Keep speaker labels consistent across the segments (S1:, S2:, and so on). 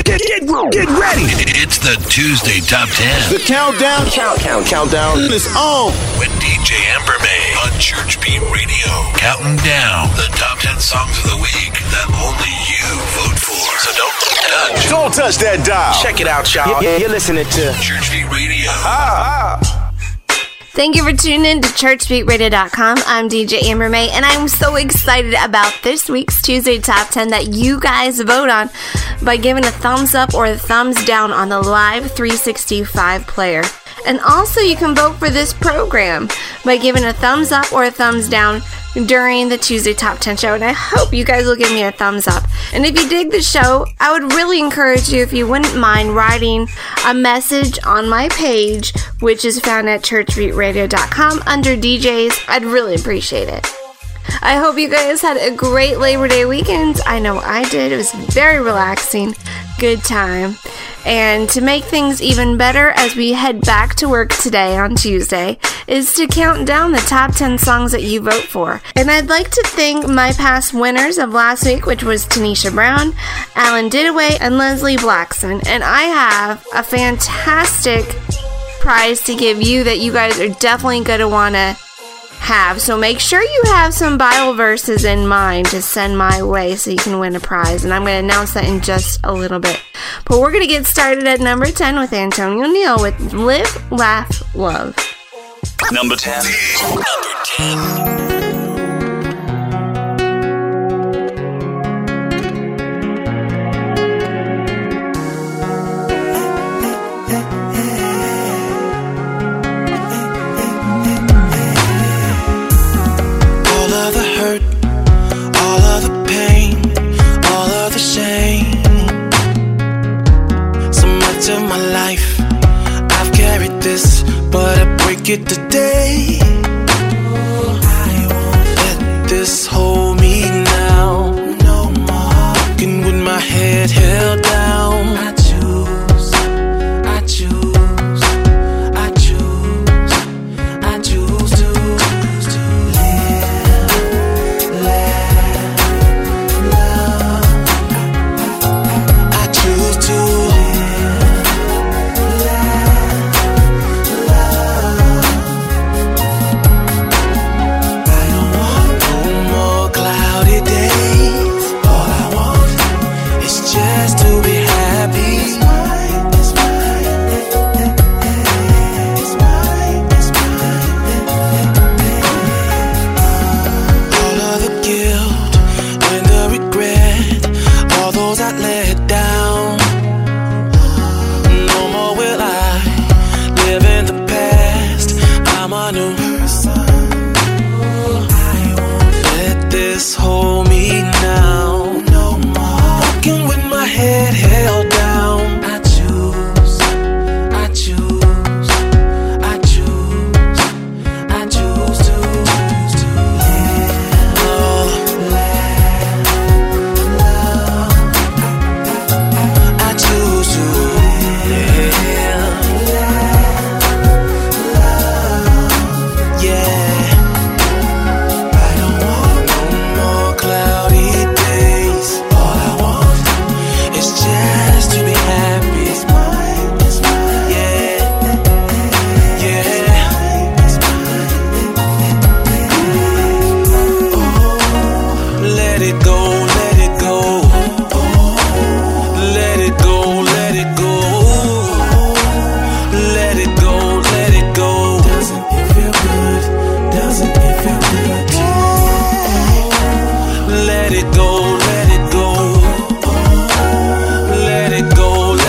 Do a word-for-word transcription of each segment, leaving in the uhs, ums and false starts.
S1: Get, get, get ready.
S2: It's the Tuesday Top ten.
S1: The countdown, count, count, countdown is on.
S2: With D J Amber May on Church Beat Radio. Counting down the top ten songs of the week that only you vote for. So don't touch.
S1: Don't touch that dial.
S3: Check it out, y'all.
S1: Yeah, you're listening to
S2: Church Beat Radio.
S1: Ah, ah.
S4: Thank you for tuning in to church beat radio dot com. I'm D J Amber May, and I'm so excited about this week's Tuesday Top ten that you guys vote on by giving a thumbs up or a thumbs down on the Live three sixty-five player. And also, you can vote for this program by giving a thumbs up or a thumbs down during the Tuesday Top ten show, and I hope you guys will give me a thumbs up. And if you dig the show, I would really encourage you, if you wouldn't mind, writing a message on my page, which is found at church beat radio dot com under D Js. I'd really appreciate it. I hope you guys had a great Labor Day weekend. I know I did. It was very relaxing. Good time. And to make things even better as we head back to work today on Tuesday is to count down the top ten songs that you vote for. And I'd like to thank my past winners of last week, which was Tanisha Brown, Alan Didaway, and Leslie Blackson. And I have a fantastic prize to give you that you guys are definitely going to want to have. So make sure you have some Bible verses in mind to send my way so you can win a prize. And I'm going to announce that in just a little bit. But we're going to get started at number ten with Antonio Neal with Live, Laugh, Love.
S2: Number ten. Number ten.
S5: Of my life, I've carried this, but I break it today. I won't let this hold me now. No more walking with my head held down. I choose, I choose, I choose, I choose to, to live, laugh, love. I choose to. Let it go, let it go. Let it go, let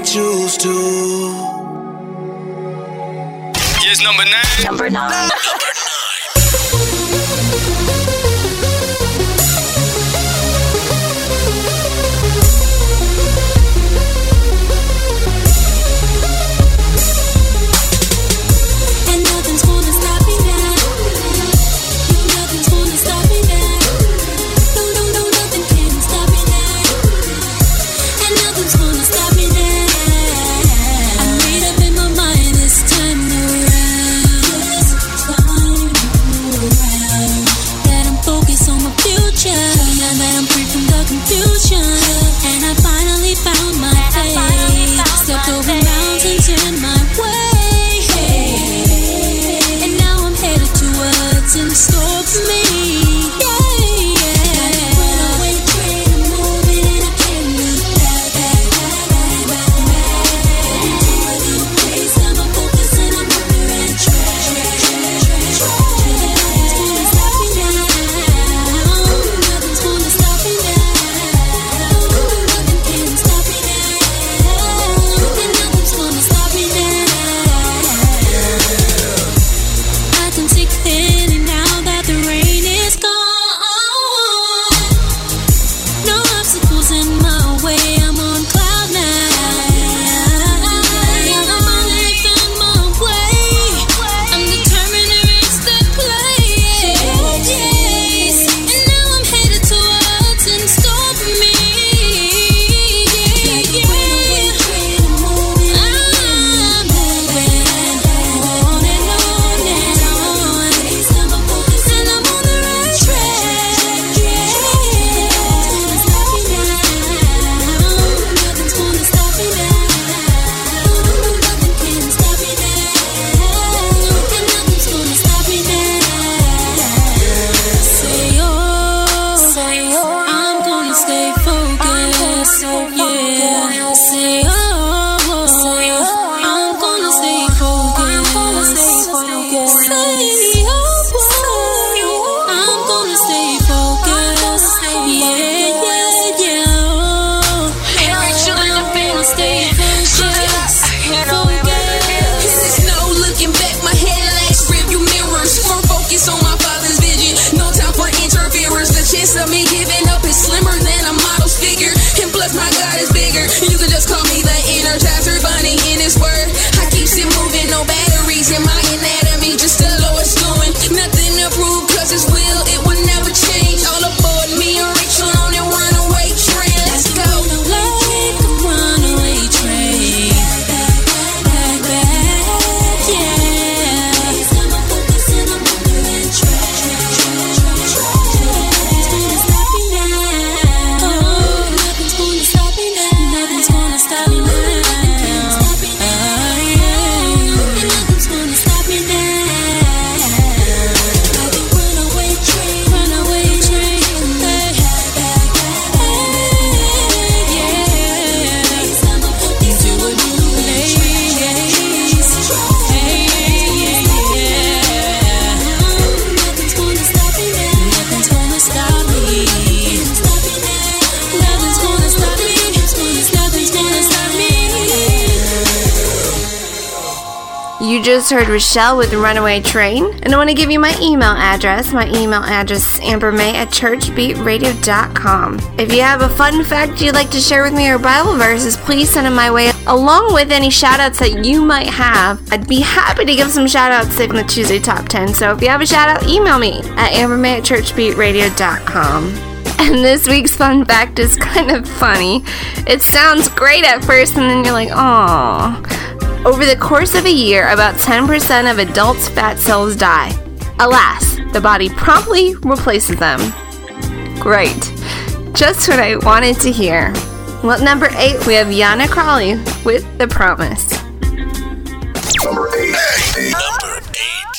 S5: choose to.
S3: Yes, number nine.
S4: Number nine.
S2: Number nine.
S4: You just heard Rochelle with Runaway Train, and I want to give you my email address. My email address is ambermay at church beat radio dot com. If you have a fun fact you'd like to share with me or Bible verses, please send them my way, along with any shout-outs that you might have. I'd be happy to give some shout-outs in the Tuesday Top ten, so if you have a shout-out, email me at ambermay at church beat radio dot com. And this week's fun fact is kind of funny. It sounds great at first, and then you're like, aww. Over the course of a year, about ten percent of adults' fat cells die. Alas, the body promptly replaces them. Great. Just what I wanted to hear. Well, at number eight, we have Yana Crawley with The Promise.
S2: Number eight. Number eight.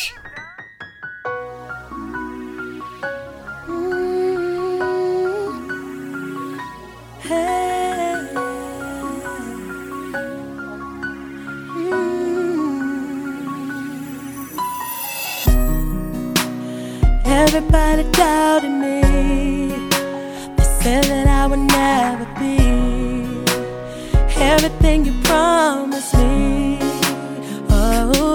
S6: Everybody doubted me. They said that I would never be everything you promised me. Oh, oh,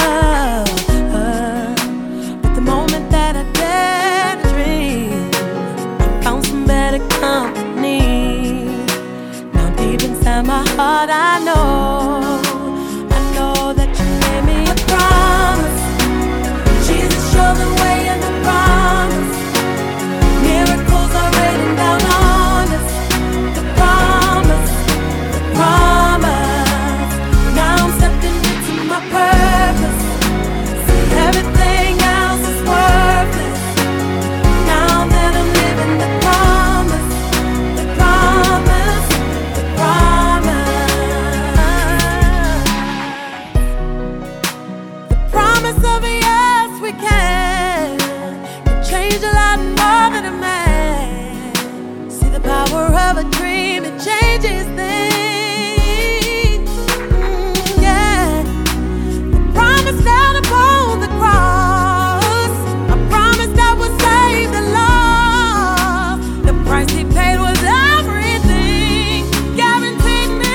S6: oh. But the moment that I dared to dream, I found some better company. Now deep inside my heart I know, I know that you made me a promise. Jesus, show the way and the promise. Miracles are raining down on us. The promise, the promise. Now I'm stepping into my purpose. See, everything else is worthless. Now that I'm living the promise, the promise, the promise. The promise of a yes we can, can change a lot more than a man. See the power of a dream, it changes things. Mm, yeah. The promise down upon the cross, a promise that would save the lost. The price he paid was everything, guaranteed me.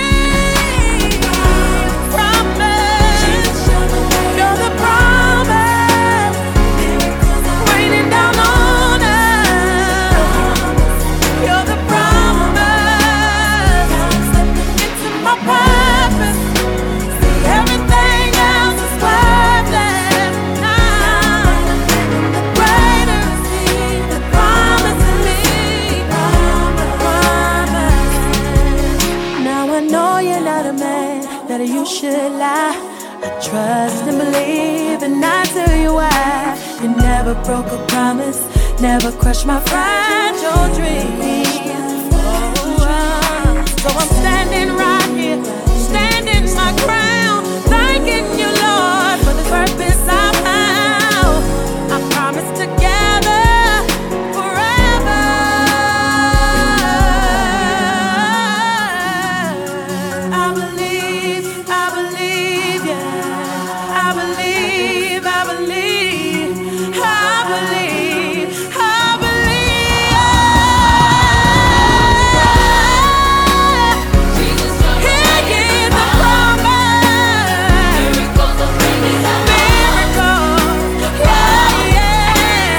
S6: Promise, you're the promise, raining down on us. You're the promise, into my purpose. See, everything else is worthless now. Greater is He, the promise in me. Promise. Now I know you're not a man that you should lie. I trust and believe, and I tell you why. You never broke a promise, never crushed my fragile dreams. Oh, so I'm standing right here, standing my ground, thanking you, Lord, for the purpose I found. I promise together forever. I believe, I believe, yeah. I believe, I believe, I believe, I believe. He is the promise. Miracles, yeah, yeah.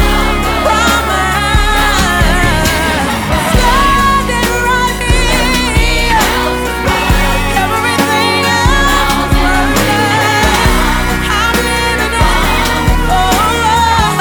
S6: Promise. Standing right here. Everything else worthless. I'm living it. Oh, oh,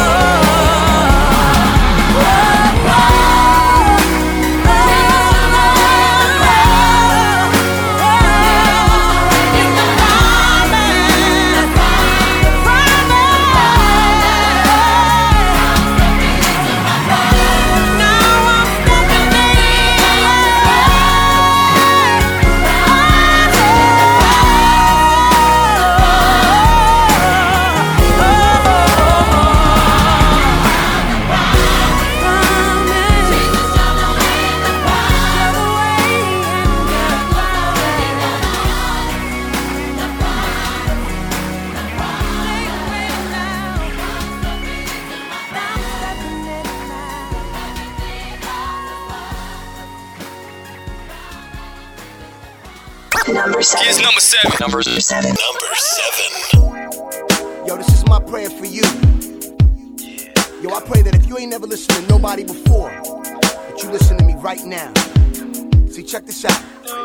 S3: Number seven. Here's number seven.
S2: Number seven. Number seven.
S1: Yo, this is my prayer for you. Yo, I pray that if you ain't never listened to nobody before, that you listen to me right now. See, check this out.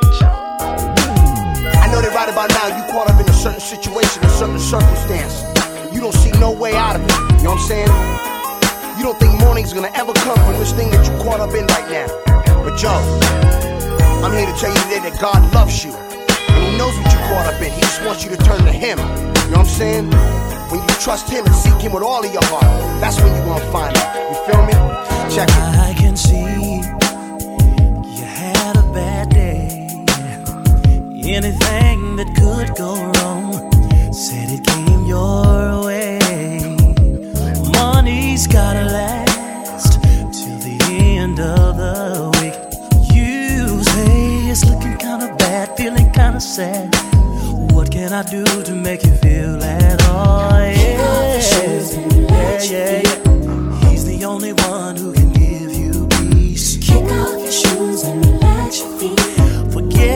S1: I know that right about now you caught up in a certain situation, a certain circumstance. You don't see no way out of it. You know what I'm saying? You don't think morning's gonna ever come from this thing that you caught up in right now. But yo, I'm here to tell you today that God loves you. And He knows what you caught up in. He just wants you to turn to Him. You know what I'm saying? When you trust Him and seek Him with all of your heart, that's when you're gonna find Him. You feel me? Check it.
S5: I can see you had a bad day. Anything that could go wrong said it came your way. Money's gotta last till the end of the week. You say it's looking kinda bad, feeling kinda sad. What can I do to make you feel at all? Yeah, yeah, yeah, yeah. He's the only one who can give you peace. Kick off your shoes and relax your feet. Forget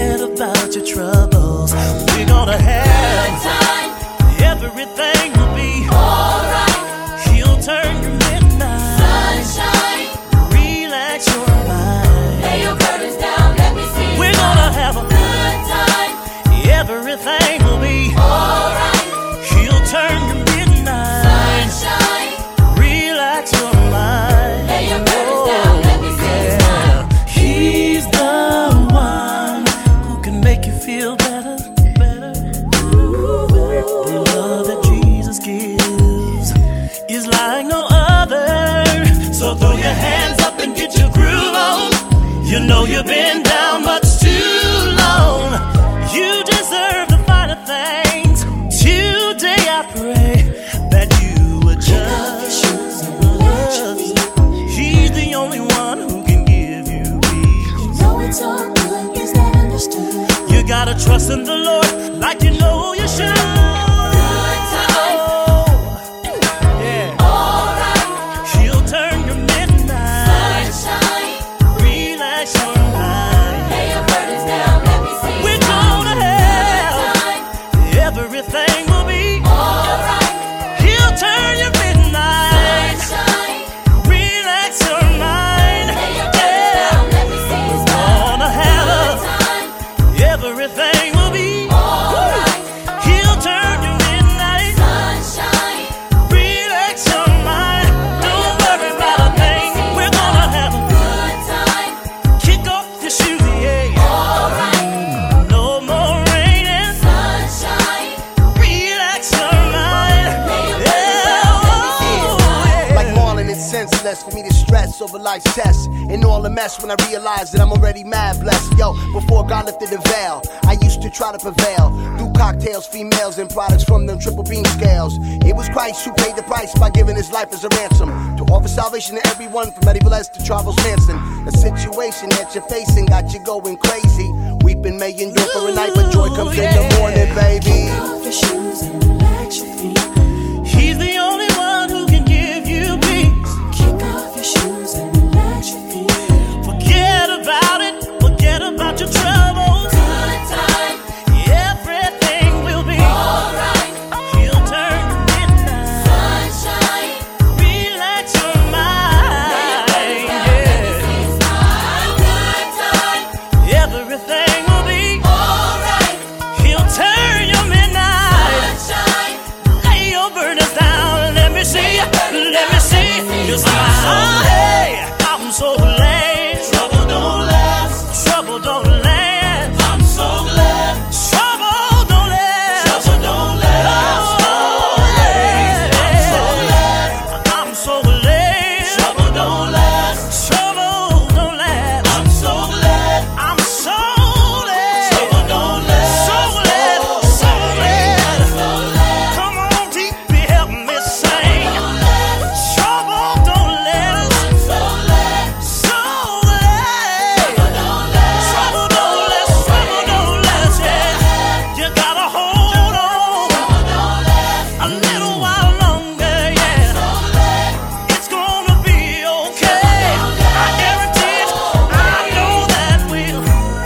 S5: gonna have
S6: good time.
S5: Everything will be
S6: Alright.
S5: He'll turn your midnight
S6: Sunshine.
S5: Relax your mind.
S6: Lay your burdens down, let me see.
S5: We're gonna have a
S6: good time.
S5: Everything will be
S6: Alright.
S5: He'll turn your midnight
S6: Sunshine.
S5: Relax your mind.
S6: Lay your burdens down, let me see.
S5: Yeah. He's the one who can make you feel better, better. The love that Jesus gives is like no other. So throw your hands up and get your groove on. You know you've been down much too long. You deserve the finer things. Today I pray that you adjust. He's the only one who can give you peace.
S6: You know it's all good, is that understood?
S5: You gotta trust in the Lord like you know you should.
S6: Good time.
S5: Oh, yeah.
S6: Alright.
S5: He'll turn your midnight.
S6: Sunshine.
S5: Relax your mind.
S6: Lay your burdens down, let me see.
S5: We're gonna have
S6: good time.
S5: everything will be
S6: Alright.
S5: He'll turn your midnight.
S6: Sunshine.
S5: Relax your mind.
S6: Lay your burdens down, let me see.
S5: Gonna have
S6: good time.
S5: everything will be
S6: Alright.
S5: He'll turn your midnight.
S6: Sunshine.
S5: Relax your mind. Don't worry about a thing. We're gonna have a
S6: Good time.
S5: kick off your shoes, yeah.
S6: Alright.
S5: No more raining.
S6: Sunshine.
S5: Relax your mind. Yeah, oh, yeah.
S1: Like Marlon, it's senseless for me to stress over life's tests and all the mess when I realize that I'm already mad blessed. Yo, before God lifted the veil, I used to try to prevail through cocktails, females, and products from them triple beam scales. It was Christ who paid the price by giving his life as a ransom to offer salvation to everyone from Eddie Velez to Charles Manson. The situation that you're facing got you going crazy. Weeping may endure for a night, but joy comes in the morning, baby.
S6: Off your shoes and relax your feet.
S5: He's the only one who can give you peace.
S6: Kick off your shoes and relax your feet.
S5: Forget about it. Forget about your troubles.
S6: Good time.
S5: Everything will be
S6: Alright.
S5: He'll turn your midnight.
S6: Sunshine.
S5: Relax your mind. Yeah.
S6: Good time.
S5: Everything will be
S6: Alright.
S5: He'll turn your midnight.
S6: Sunshine.
S5: Lay your burdens down. Let me see. Let me see. You smile. Hey, I'm so glad. Trouble don't last. Trouble don't last. I'm so glad. Trouble don't last. Trouble don't last. Oh, yeah. I'm so glad. I'm so glad. Trouble don't last. Trouble don't last. I'm so glad. I'm so glad. Trouble don't last. So glad. So glad. Come on, deep, help me sing. Trouble don't last. So glad. So glad. Trouble don't last. Trouble don't last. Trouble don't last. Yeah. You gotta hold on a little while longer. Yeah. It's gonna be okay. I guarantee it. I know that will.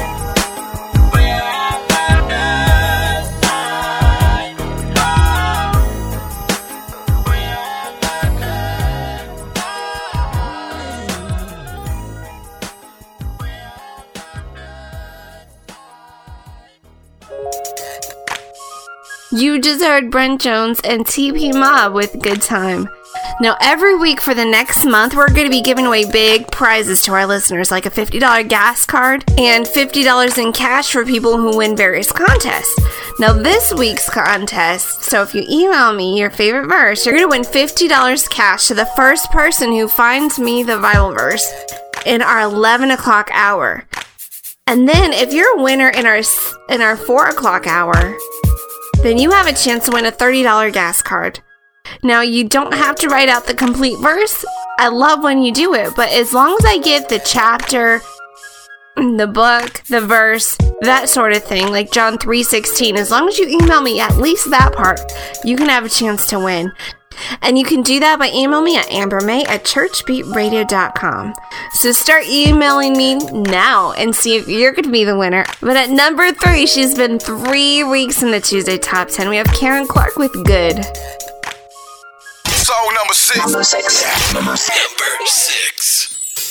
S4: You just heard Brent Jones and T P Mob with Good Time. Now, every week for the next month, we're going to be giving away big prizes to our listeners, like a fifty dollars gas card and fifty dollars in cash for people who win various contests. Now, this week's contest, so if you email me your favorite verse, you're going to win fifty dollars cash to the first person who finds me the Bible verse in our eleven o'clock hour. And then, if you're a winner in our in our four o'clock hour, then you have a chance to win a thirty dollars gas card. Now, you don't have to write out the complete verse. I love when you do it, but as long as I get the chapter, the book, the verse, that sort of thing, like John three sixteen, as long as you email me at least that part, you can have a chance to win. And you can do that by emailing me at ambermay at church beat radio dot com. So start emailing me now and see if you're going to be the winner. But at number three, she's been three weeks in the Tuesday Top ten. We have Karen Clark with Good.
S2: Song number six. Number six. Number six.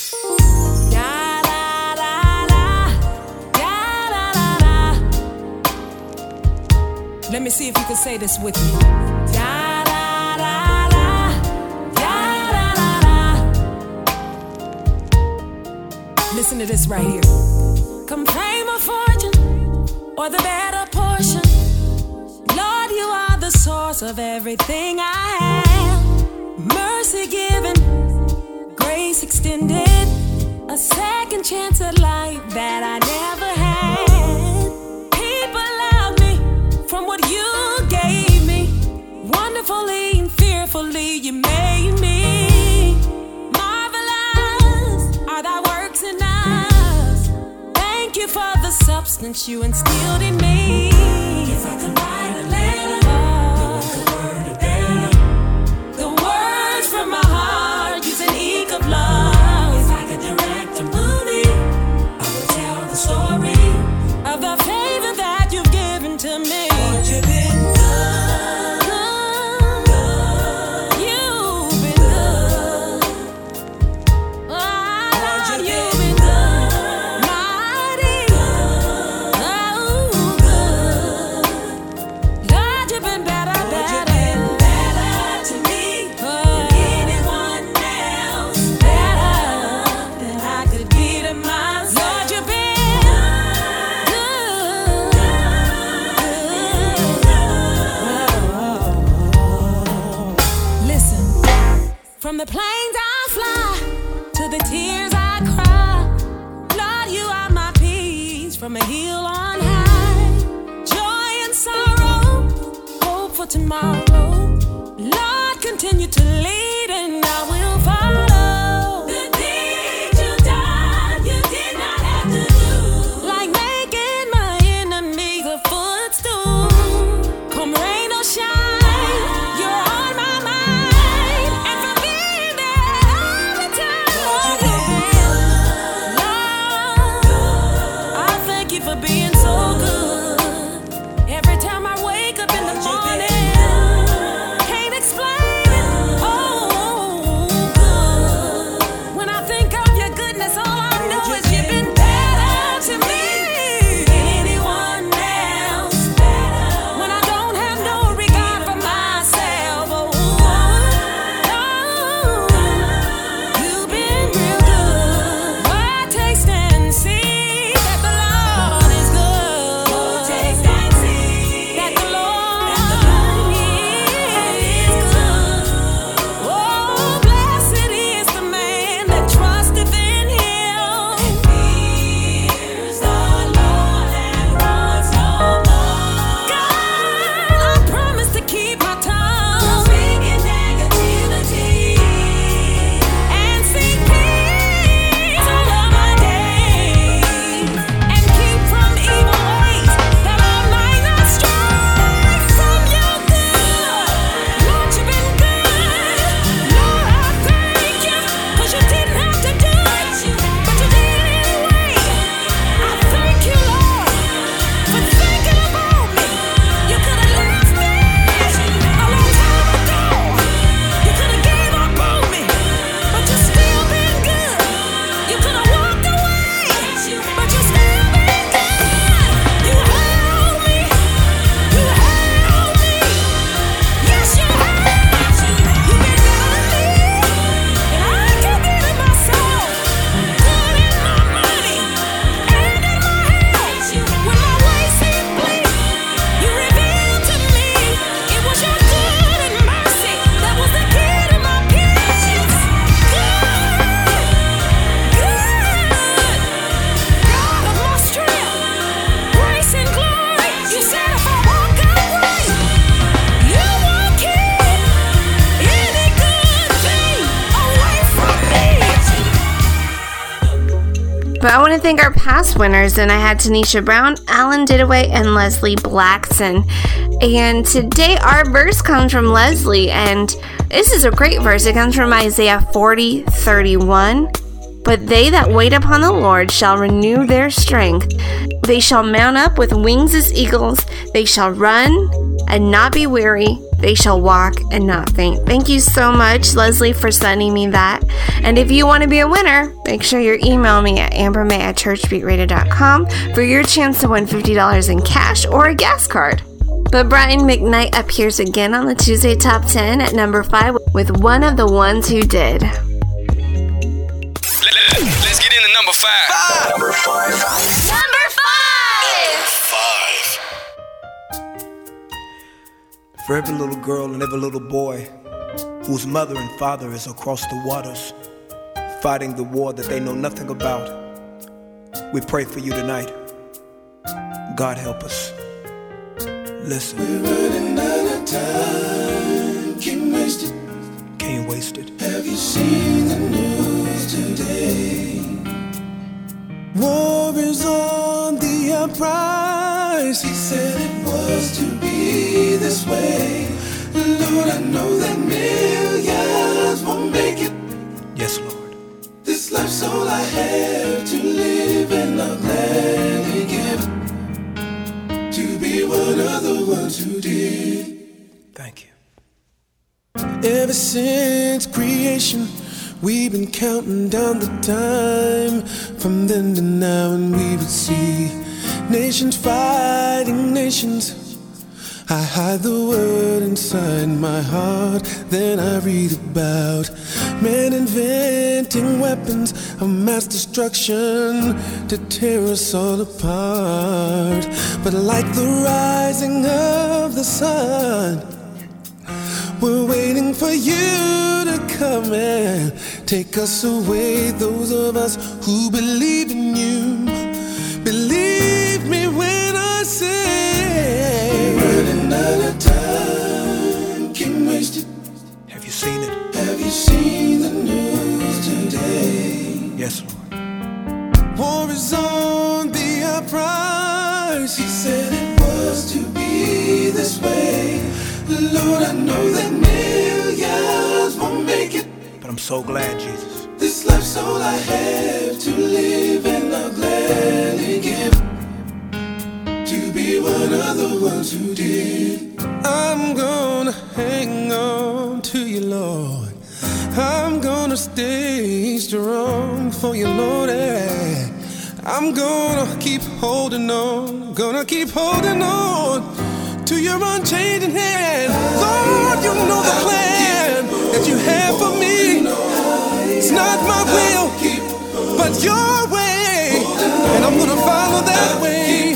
S6: Let me see if you can say this with me. Da, da, da, da, da, da, da, da. Listen to this right here. Complain my fortune or the better portion. Lord, you are the source of everything I have. Mercy given, grace extended, a second chance at life that I never had. From what you gave me, wonderfully and fearfully you made me. Marvelous are thy works in us. Thank you for the substance you instilled in me. If I could write a letter, oh, the word of them, the words from my heart use an ink of love. If I could direct a movie, I would tell the story of the favor that you've given to me. You've been good, good, you've been good. Oh, Lord, you've been good, mighty good, oh, good. Lord, you've been better, better, better to me than anyone else, better than I could be to myself. Lord, you've been from the plains I fly to the tears I cry. Lord, you are my peace from a hill on high. Joy and sorrow, hope for tomorrow. Lord, continue to lead and I will follow. The things you done, you did not have to do. Like making my enemies a footstool. Come rain or shine, you're on my mind. For being so good. Every time I wake up in the morning, can't explain it. Oh, good. When I think of your goodness, all I know is you've been better to me than anyone else. When I don't have no regard for myself, oh, oh, you've been real good. Why taste and see?
S4: But I want to thank our past winners, and I had Tanisha Brown, Alan Didaway, and Leslie Blackson. And today our verse comes from Leslie, and This is a great verse. It comes from Isaiah forty thirty-one. But they that wait upon the Lord shall renew their strength. They shall mount up with wings as eagles. They shall run and not be weary. They shall walk and not faint. Thank you so much, Leslie, for sending me that. And if you want to be a winner, make sure you email me at ambermay at churchbeat radio dot com for your chance to win fifty dollars in cash or a gas card. But Brian McKnight appears again on the Tuesday Top ten at number five with One of the Ones Who Did.
S3: Let's get into number five.
S2: five. Number five.
S4: Number five!
S2: Five.
S7: For every little girl and every little boy whose mother and father is across the waters, fighting the war that they know nothing about, we pray for you tonight. God help us. Listen.
S5: We're running out of time. Can't waste it.
S7: Can't waste it.
S5: Have you seen the news today? War is on the uprise. He said it was to be this way. Lord, I know that millions won't make it.
S7: Yes, Lord.
S5: This life's all I have to live, and I'll gladly give to be one of the ones who did.
S7: Thank you.
S5: Ever since creation, we've been counting down the time from then to now, and we would see nations fighting nations. I hide the word inside my heart, then I read about men inventing weapons of mass destruction to tear us all apart. But like the rising of the sun, we're waiting for you to come and take us away. Those of us who believe in you, believe me when I say we're running out of time, can't waste it.
S7: Have you seen it?
S5: Have you seen the news today?
S7: Yes, Lord.
S5: War is on the uprise. He said it was to be this way. Lord, I know that millions won't make it.
S7: But I'm so glad, Jesus.
S5: This life's all I have to live, and I'll gladly give to be one of the ones who did. I'm gonna hang on to you, Lord. I'm gonna stay strong for you, Lord. I'm gonna keep holding on, gonna keep holding on to your unchanging hand. Lord, you know the plan that you have for me. It's not my will, but your way, and I'm gonna follow that way,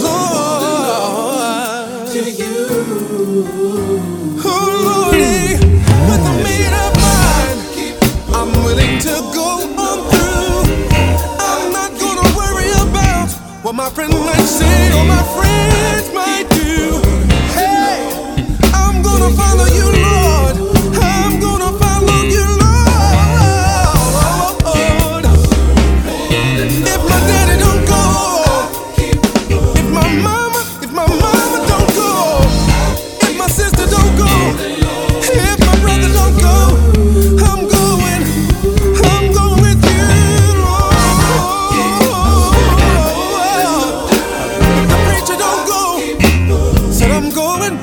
S5: Lord. To you, oh Lordy, with a made up mind, I'm willing to go on through. I'm not gonna worry about what my friend might say or my friends might do. Hey, I'm gonna follow you, Lord. I'm gonna follow you, Lord. If my daddy don't go, if my mama, if my mama don't go, if my sister don't go, if my brother don't go, I'm going, I'm going with you, Lord. If the preacher don't go, said I'm going.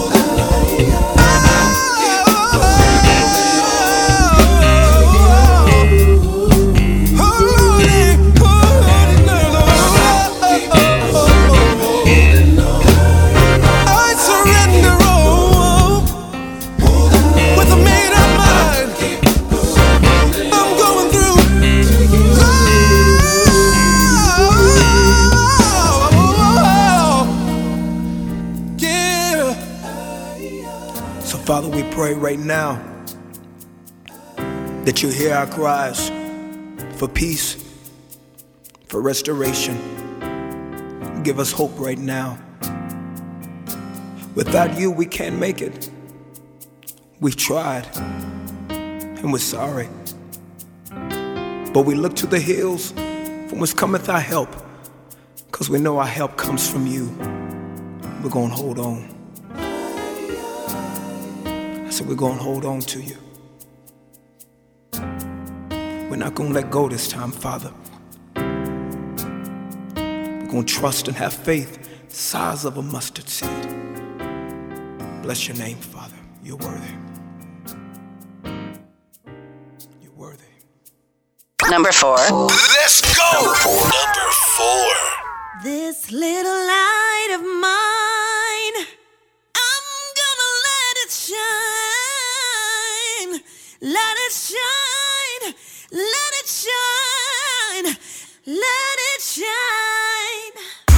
S7: Father, we pray right now that you hear our cries for peace, for restoration. Give us hope right now. Without you, we can't make it. We've tried, and we're sorry. But we look to the hills from whence cometh our help, because we know our help comes from you. We're going to hold on. I said, we're going to hold on to you. We're not going to let go this time, Father. We're going to trust and have faith the size of a mustard seed. Bless your name, Father. You're worthy. You're worthy.
S8: Number four.
S2: Let's go! Number four. Number four.
S6: This little light of mine, I'm gonna let it shine. Let it shine. Let it shine. Let it shine.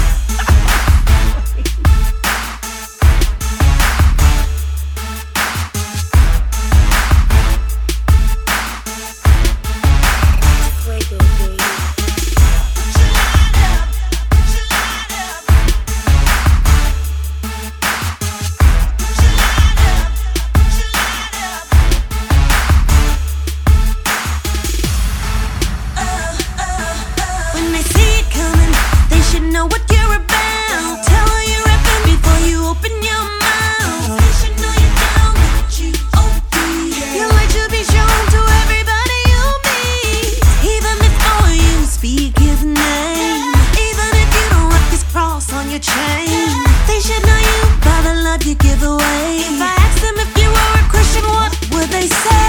S6: Know what you're about. Tell her you're rapping before you open your mouth. They should know you're down with G O D. Your light should be shown to everybody you meet. Even before you speak his name. Even if you don't rock his cross on your chain. They should know you by the love you give away. If I asked them if you were a Christian, what would they say?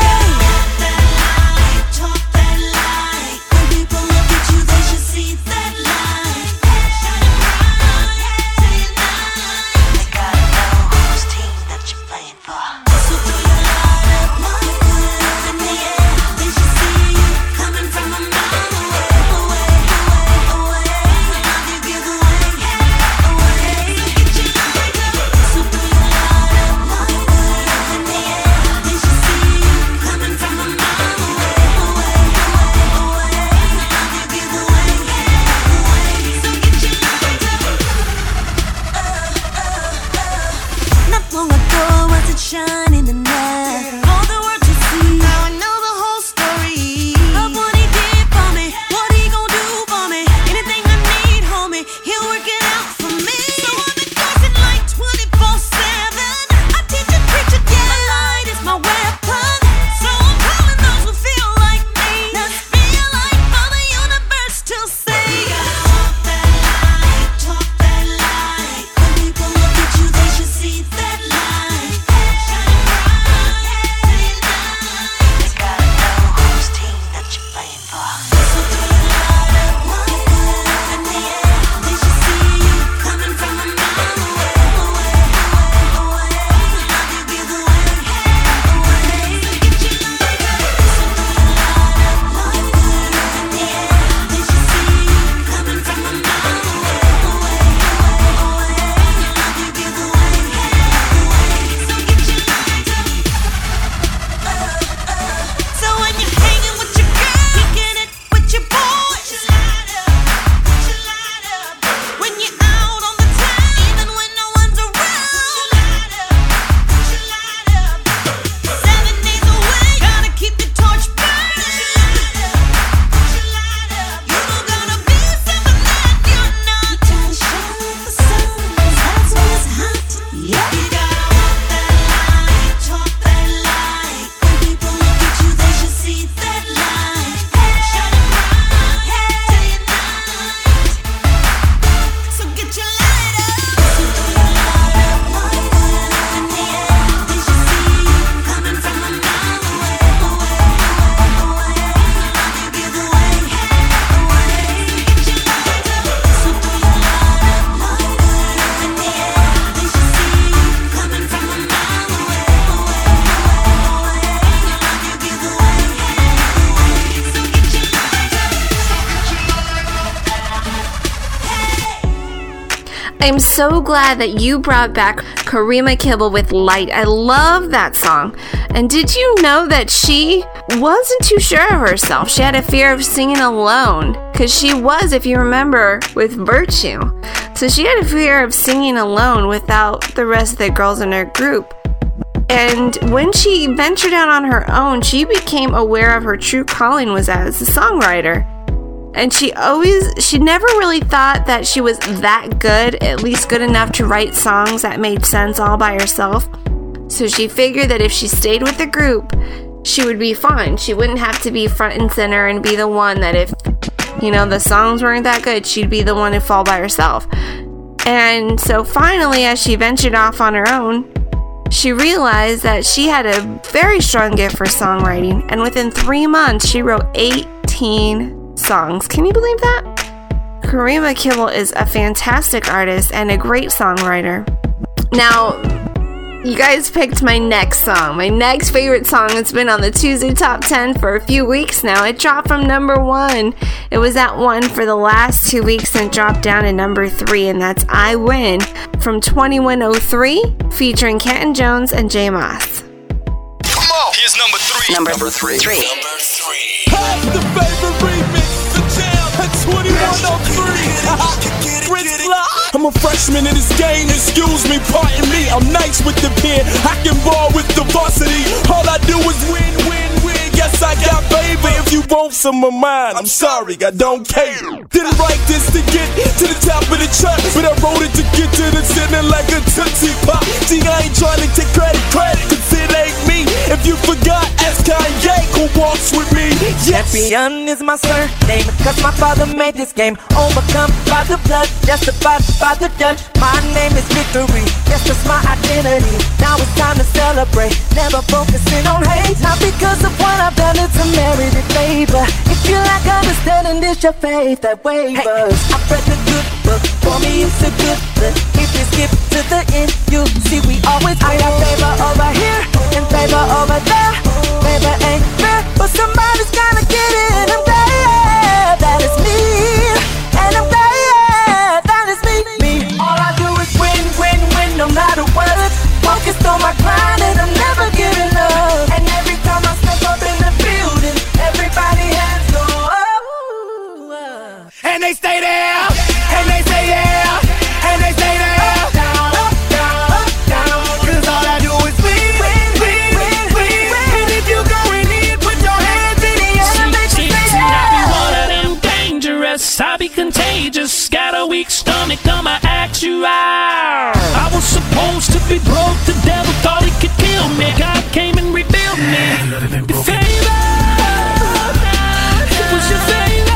S4: I'm so glad that you brought back Karima Kibble with Light. I love that song. And did you know that she wasn't too sure of herself? She had a fear of singing alone, because she was, if you remember, with Virtue. So she had a fear of singing alone without the rest of the girls in her group. And when she ventured out on her own, she became aware of her true calling was as a songwriter. And she always, she never really thought that she was that good, at least good enough to write songs that made sense all by herself. So she figured that if she stayed with the group, she would be fine. She wouldn't have to be front and center and be the one that if, you know, the songs weren't that good, she'd be the one to fall by herself. And so finally, as she ventured off on her own, she realized that she had a very strong gift for songwriting. And within three months, she wrote eighteen songs. Can you believe that? Karima Kibble is a fantastic artist and a great songwriter. Now, you guys picked my next song, my next favorite song. It's been on the Tuesday Top ten for a few weeks now. It dropped from number one. It was at one for the last two weeks and dropped down to number three, and that's I Win from twenty-one oh three, featuring Canton Jones and J Moss.
S3: Come on, here's number three.
S8: Number, number three. three.
S2: Number three.
S5: Pass the favorite remix, the jam at twenty-one oh three. I'm a freshman in this game, excuse me, pardon me. I'm nice with the pen, I can ball with the varsity. All I do is win, win, win. Yes, I got baby. If you want some of mine, I'm sorry, I don't care. Didn't write this to get to the top of the chart, but I wrote it to get to the center like a Tootsie Pop. See, I ain't trying to take credit, credit, cause it ain't me. If you forgot, ask Kanye who walks with me. Yes.
S9: Champion is my surname, cause my father made this game. Overcome by the blood, justified by the judge. My name is Victory, yes, that's my identity. Now it's time to celebrate, never focusing on hate. Not because of what I've done, it's a merited favor. If you lack understanding, it's your faith that wavers. Hey, I've read the good book, for me it's a good look. If you skip to the end, you see we always win. I got favor over here, and favor over there. Favor ain't fair, but somebody's gotta get it. And I'm glad that it's me, and I'm glad that it's me, me. All I do is win, win, win, no matter what. Focused on my grind and I'm never giving up. And every time I step up in the building, everybody hands go up.
S5: And they stay there, and they say yeah, and they say there. Up, down, up, down, up, down. Cause all I do is win, win, win, win, win. And if you going in, put your hands in the air and make me say yeah.
S10: I be one of them dangerous, I be contagious. Got a weak stomach, I'ma act you out. I was supposed to be broke, the devil thought he could kill me. God came and rebuilt me. Your favor, it was your favor.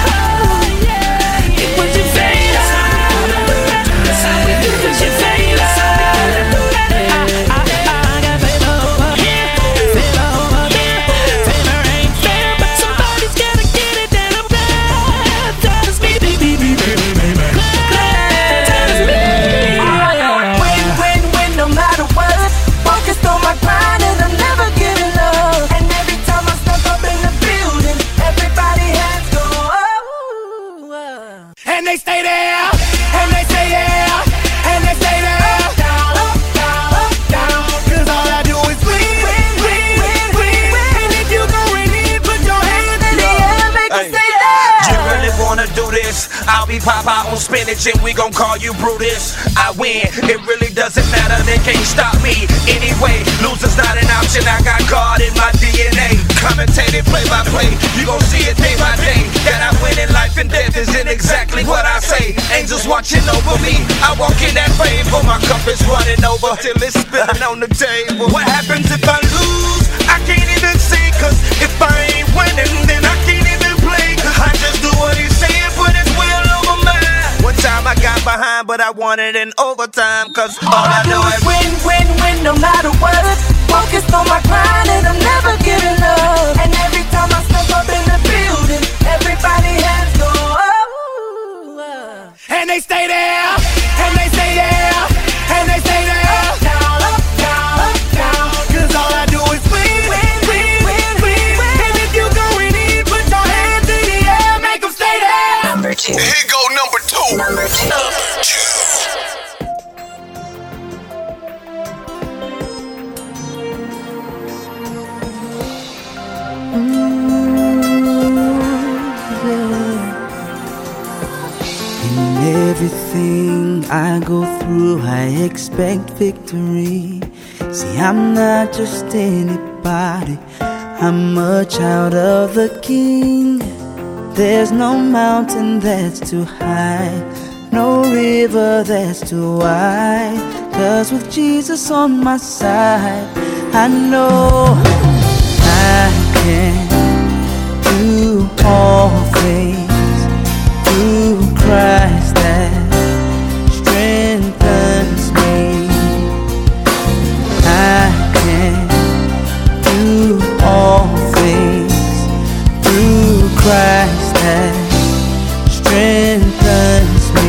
S10: It was your favor. It was your favor. I, I, I got favor over here, favor over there. Favor ain't fair, but somebody's gotta get it. And I'm glad that is me, baby, baby, baby, baby. Glad that is me.
S9: Win, win, win, no matter what. Focused on my grind and I'm never giving up. And every time I step up in the building, everybody hands go up.
S5: And they stay there, and they say yeah, and they say there. Up, down, up, down, up, down. Cause all I do is win, win, win, win, win. And if you going in, put your hands in the air and make me say that.
S11: You really wanna do this? I'll be Popeye on spinach and we gon' call you Brutus. I win, it really doesn't matter, they can't stop me. Anyway, loser's not an option, I got God in my D N A. Commentated play by play, you gon' see it day by day. That I win in life and death is in exactly what I say. Angels watching over me, I walk in that favor. My cup is running over till it's spilling on the table. What happens if I lose? I can't even see, cause if I ain't winning, then I can't even play. Cause I just do what he's saying, put his will over mine. One time I got behind, but I won it in overtime. Cause all, all I do is
S9: win, win, win, no matter what. Focused on my grind and I'm never giving up. And every time I step up in the building, everybody hands go up.
S5: And they stay there, and they say yeah, and they say there. Up, down, up, down, up, down. Cause all I do is win, win, win, win, win. And if you going in, put your hands in the air, make them stay there.
S8: Number two.
S2: Here go number two.
S8: Number two.
S2: Number two.
S12: In everything I go through, I expect victory. See, I'm not just anybody, I'm a child of the King. There's no mountain that's too high, no river that's too wide. 'Cause with Jesus on my side, I know I can do all things through Christ that strengthens me. I can do all things through Christ that strengthens me.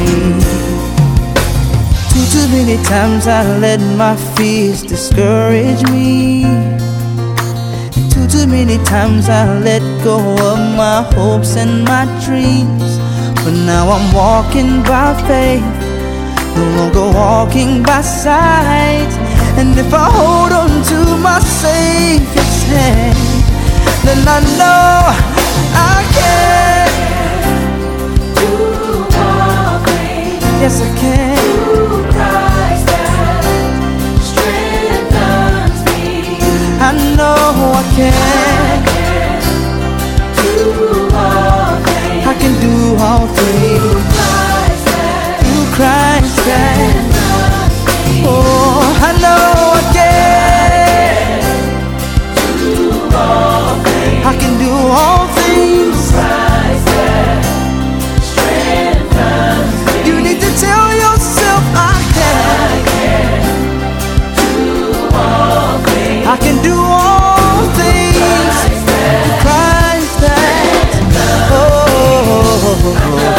S12: Too, too many times I let my fears discourage me. Too, too many times I let go of my hopes and my dreams. But now I'm walking by faith, no longer walking by sight. And if I hold on to my Savior's hand, then I know I can do all things. Yes, I can. Through Christ that strengthens me. I know I can. I can do all things. I can do all things. Through Christ that, through Christ that strengthens me. Oh, I know I can do all things. I can do all things. Christ that strengthens me. You need to tell yourself I can. I can do all things. I can do all things. Christ that, oh,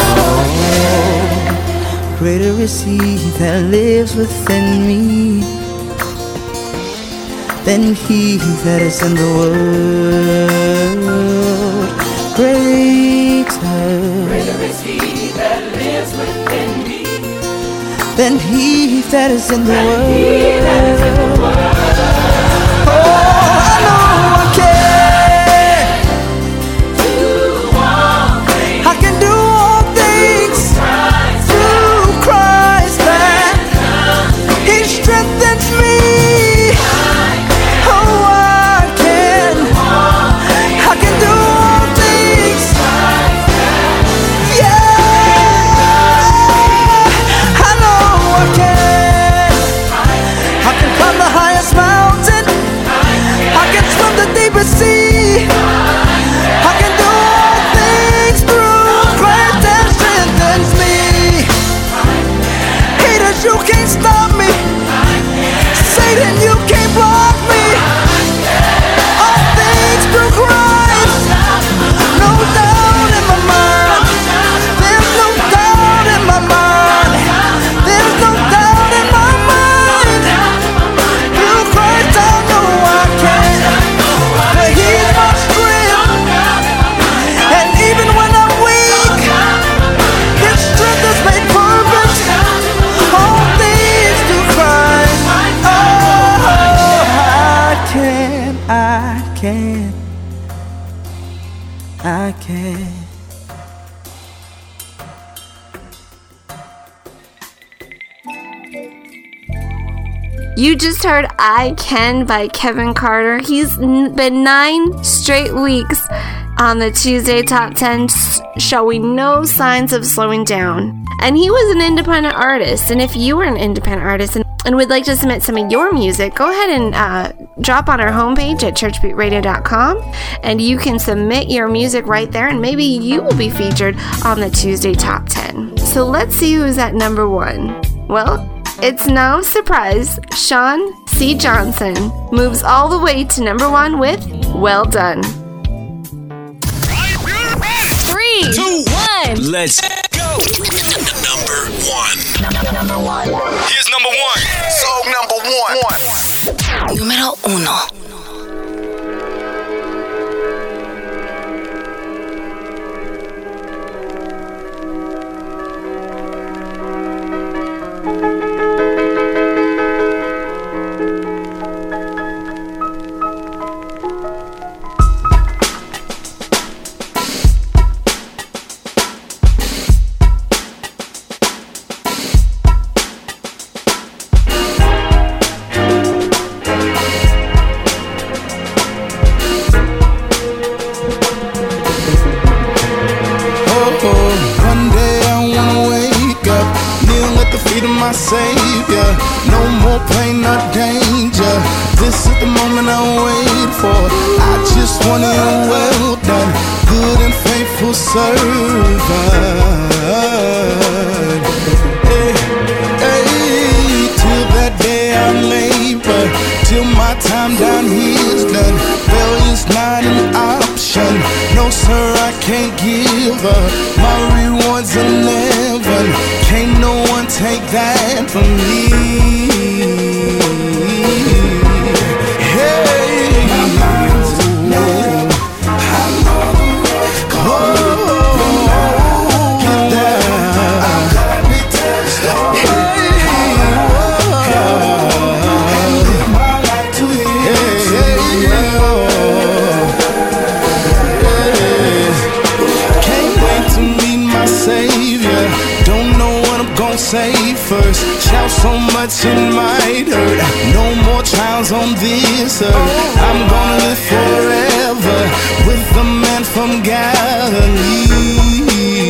S12: greater is He that lives within me than he that is in the world. Greater, greater is He that lives within me than he that is in the world. Oh, I know I can do all things. I can do all things through Christ that He strengthens me. See, I can do all things through Christ that strengthens me. Haters, you can't stop me. Satan, you can't block me. All things through Christ. No doubt in my mind. There's no doubt in my mind. There's no doubt in my mind. Through Christ I know I can. He's my strength, and even when I'm weak, His strength is made perfect. All things through Christ. Oh, I can, I can, I can.
S4: You just heard I Can by Kevin Carter. He's n- been nine straight weeks on the Tuesday Top ten, s- showing no signs of slowing down. And he was an independent artist. And if you were an independent artist and, and would like to submit some of your music, go ahead and uh, drop on our homepage at church beat radio dot com. And you can submit your music right there. And maybe you will be featured on the Tuesday Top ten. So let's see who's at number one. Well, it's no surprise, Sean C. Johnson moves all the way to number one with Well Done.
S10: Three, two, one,
S2: let's go. Number one.
S3: Number one. Here's number one. Song number one.
S8: Número uno.
S12: my savior. No more pain or danger. This is the moment I wait for. I just want you well done, good and faithful servant. Hey, hey, till that day I labor, till my time down here's done. Failure's not an option. No sir, I can't give up. My reward's in heaven. Can't no one take that from me. Hey, my mind's made up. I'm on the road. Oh, get down. I gotta be tell the story. Hey, and live my life to it. Hey, can't wait to meet my savior. Don't know what I'm gon' say first. Shout so much it might hurt. No more trials on this earth. I'm gonna live forever with the man from Galilee.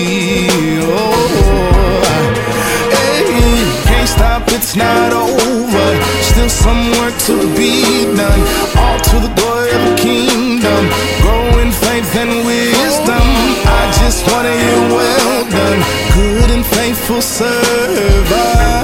S12: Oh, hey, can't stop, it's not over. Still some work to be done. All to the glory of the kingdom. Grow in faith and wisdom. I just wanna hear well done, good and faithful servant.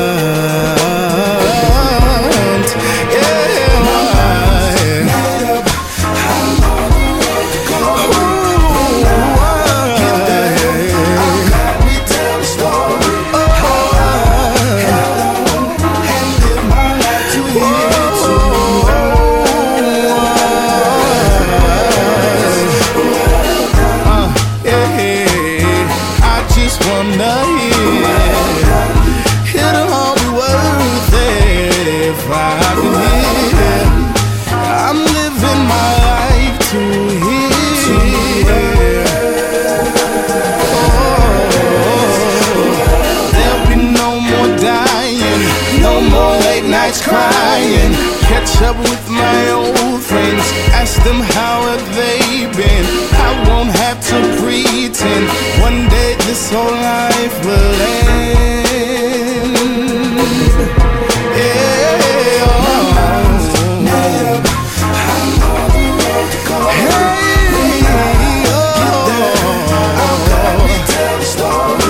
S12: Crying, catch up with my old friends, ask them how have they been. I won't have to pretend, one day this whole life will end. Yeah, oh. Hey, oh. I've got to tell the story.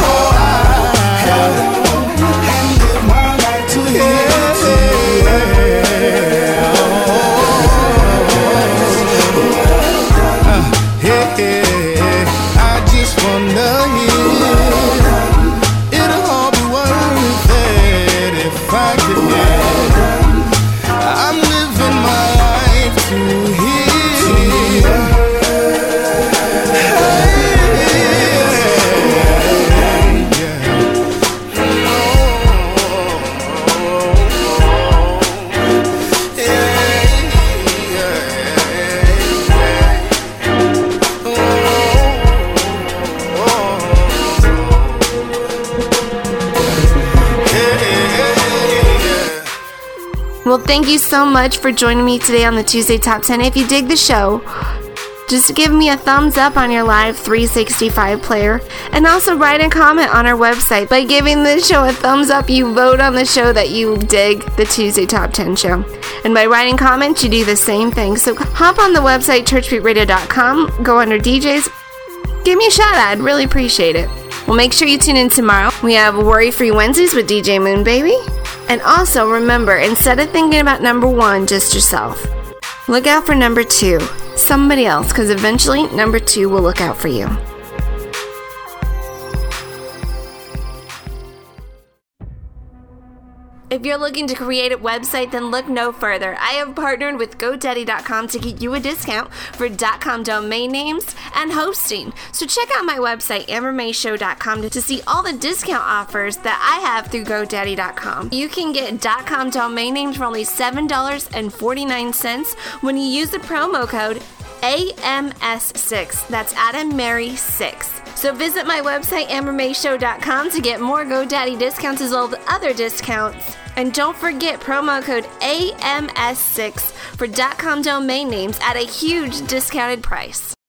S4: Well, thank you so much for joining me today on the Tuesday Top ten. If you dig the show, just give me a thumbs up on your Live three sixty-five player, and also write a comment on our website. By giving the show a thumbs up, you vote on the show that you dig, the Tuesday Top ten show. And by writing comments, you do the same thing. So hop on the website, church beat radio dot com, go under D Js, give me a shout out. I'd really appreciate it. Well, make sure you tune in tomorrow. We have Worry Free Wednesdays with D J Moon Baby. And also remember, instead of thinking about number one, just yourself, look out for number two, somebody else, because eventually number two will look out for you. If you're looking to create a website, then look no further. I have partnered with GoDaddy dot com to get you a discount for .com domain names and hosting. So check out my website, amber may show dot com, to see all the discount offers that I have through GoDaddy dot com. You can get .com domain names for only seven dollars and forty-nine cents when you use the promo code A M S six. That's Adam Mary six. So visit my website, amber may show dot com, to get more GoDaddy discounts as well as other discounts. And don't forget promo code A M S six for .com domain names at a huge discounted price.